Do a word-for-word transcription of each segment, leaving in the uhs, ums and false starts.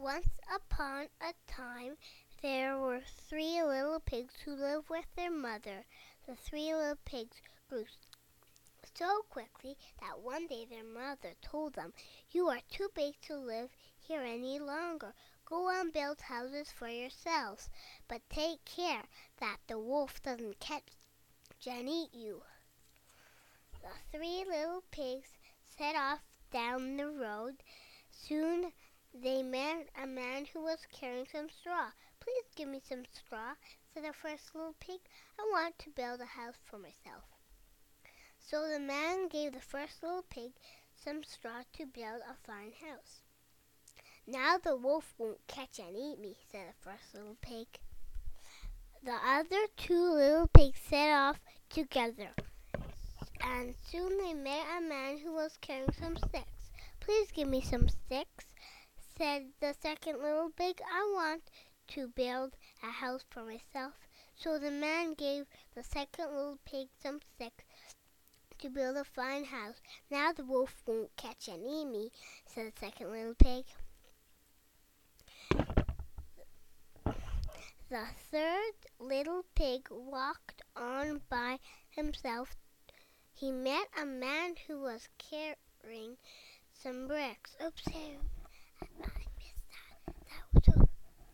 Once upon a time, there were three little pigs who lived with their mother. The three little pigs grew so quickly that one day their mother told them, "You are too big to live here any longer. Go and build houses for yourselves, but take care that the wolf doesn't catch and eat you." The three little pigs set off down the road. Soon they met a man who was carrying some straw. "Please give me some straw," said the first little pig. "I want to build a house for myself." So the man gave the first little pig some straw to build a fine house. "Now the wolf won't catch and eat me," said the first little pig. The other two little pigs set off together, and soon they met a man who was carrying some sticks. "Please give me some sticks," said the second little pig. "I want to build a house for myself." So the man gave the second little pig some sticks to build a fine house. "Now the wolf won't catch and eat me," said the second little pig. The third little pig walked on by himself. He met a man who was carrying some bricks. Oops, I missed that. That was a...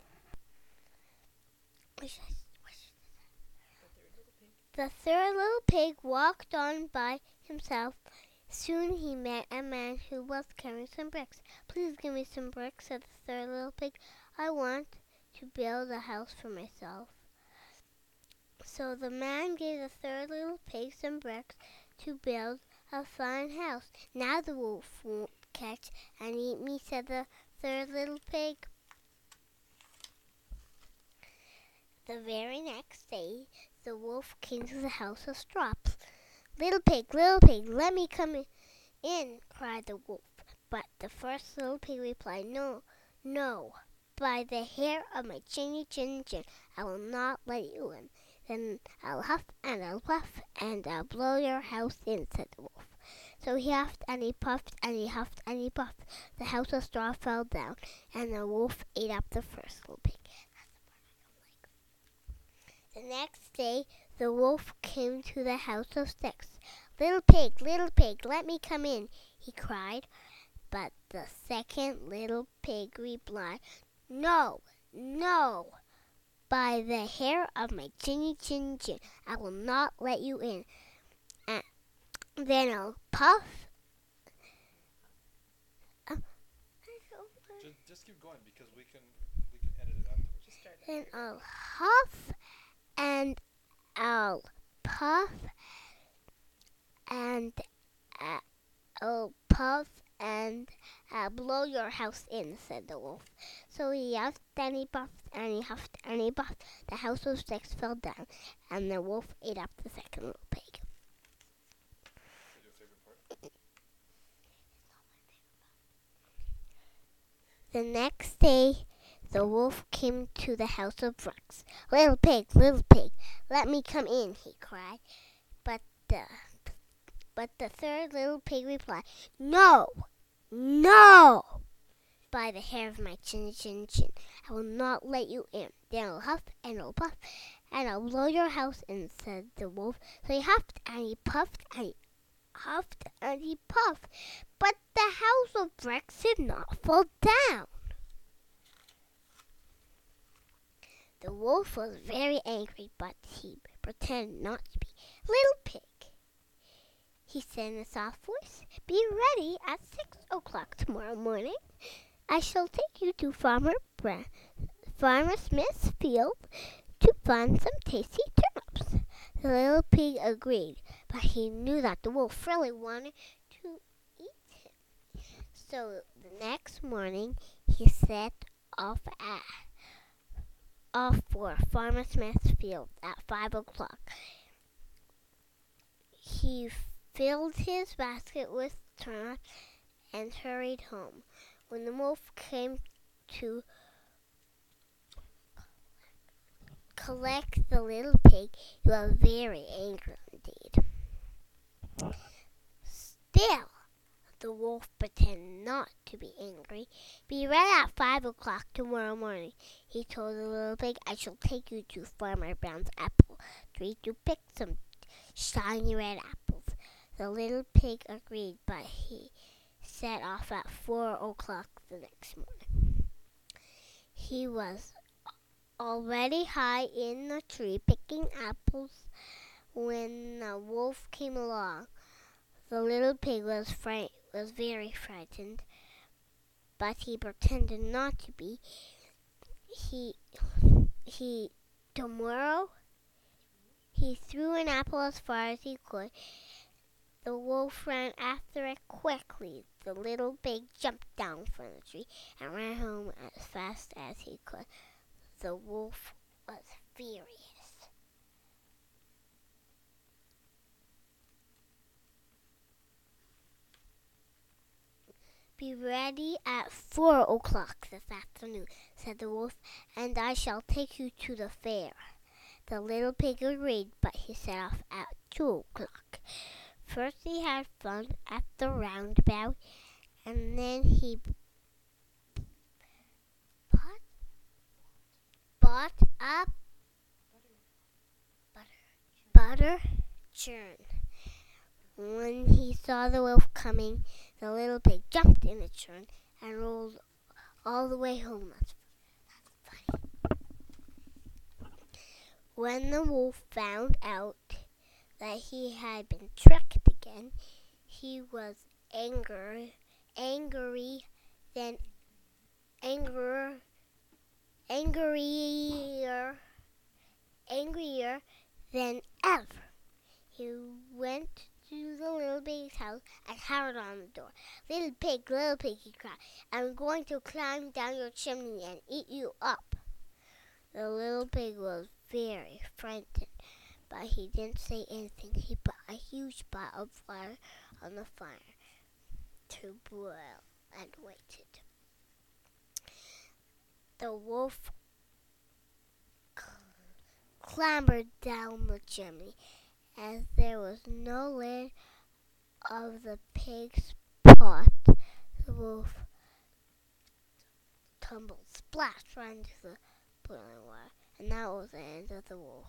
The third little pig walked on by himself. Soon he met a man who was carrying some bricks. "Please give me some bricks," said the third little pig. "I want to build a house for myself." So the man gave the third little pig some bricks to build a fine house. "Now the wolf won't catch and eat me," said the third little pig. The very next day, the wolf came to the house of straw. "Little pig, little pig, let me come in," cried the wolf. But the first little pig replied, "No, no, by the hair of my chinny chin chin, I will not let you in." "Then I'll huff and I'll puff and I'll blow your house in," said the wolf. So he huffed and he puffed and he huffed and he puffed. The house of straw fell down, and the wolf ate up the first little pig. The next day, the wolf came to the house of sticks. "Little pig, little pig, let me come in," he cried. But the second little pig replied, "No, no, by the hair of my chinny chin chin, I will not let you in." And then I'll puff. Uh, just, just keep going because we can we can edit it afterwards. Just start then I'll huff and I'll puff and I'll puff and I'll blow your house in," said the wolf. So he huffed and he puffed and he huffed and he puffed. The house of sticks fell down, and the wolf ate up the second little pig. Your favorite part? The next day, the wolf came to the house of bricks. "Little pig, little pig, let me come in," he cried. But the but the third little pig replied, "No, no, by the hair of my chin chin chin, I will not let you in." Then I'll huff and I'll puff and I'll blow your house in, said the wolf. So he huffed and he puffed and he huffed and he puffed, but the house of bricks did not fall down. The wolf was very angry, but he pretended not to be. "Little pig," he said in a soft voice, "be ready at six o'clock tomorrow morning. I shall take you to Farmer Bra- Farmer Smith's field to find some tasty turnips." The little pig agreed, but he knew that the wolf really wanted to eat him. So the next morning he set off at off for Farmer Smith's field at five o'clock. He filled his basket with turnips and hurried home. When the wolf came to collect the little pig, he was very angry indeed. Still, The wolf pretended not to be angry. Be ready at five o'clock tomorrow morning, he told the little pig. I shall take you to Farmer Brown's apple tree to pick some shiny red apples. The little pig agreed, but he set off at four o'clock the next morning. He was already high in the tree picking apples when the wolf came along. The little pig was fright was very frightened, but he pretended not to be. He he tomorrow he threw an apple as far as he could. The wolf ran after it quickly. The little pig jumped down from the tree and ran home as fast as he could. The wolf was furious. Be ready at four o'clock this afternoon, said the wolf, and I shall take you to the fair. The little pig agreed, but he set off at two o'clock. First he had fun at the roundabout, and then he bought, bought a butter, butter churn. When he saw the wolf coming, the little pig jumped in the churn and rolled all the way home. That's, that's funny. When the wolf found out that he had been tricked again, he was angry, angry, then angrier, angrier, angrier than ever. He went to the little pig's house and hammered on the door. Little pig, little pig, he cried, I'm going to climb down your chimney and eat you up. The little pig was very frightened, but he didn't say anything. He put a huge pot of water on the fire to boil and waited. The wolf clambered down the chimney. As there was no lid of the pig's pot, the wolf tumbled splash right into the boiling water, and that was the end of the wolf.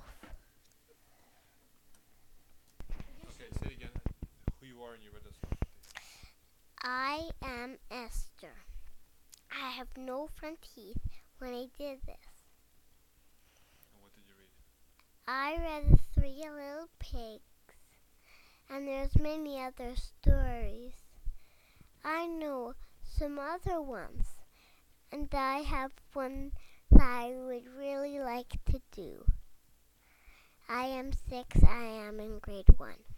Okay, say it again. Who you are and you read this one. I am Esther. I have no front teeth when I did this. And what did you read? I read the Three Little Pigs, and there's many other stories. I know some other ones, and I have one that I would really like to do. I am six. I am in grade one.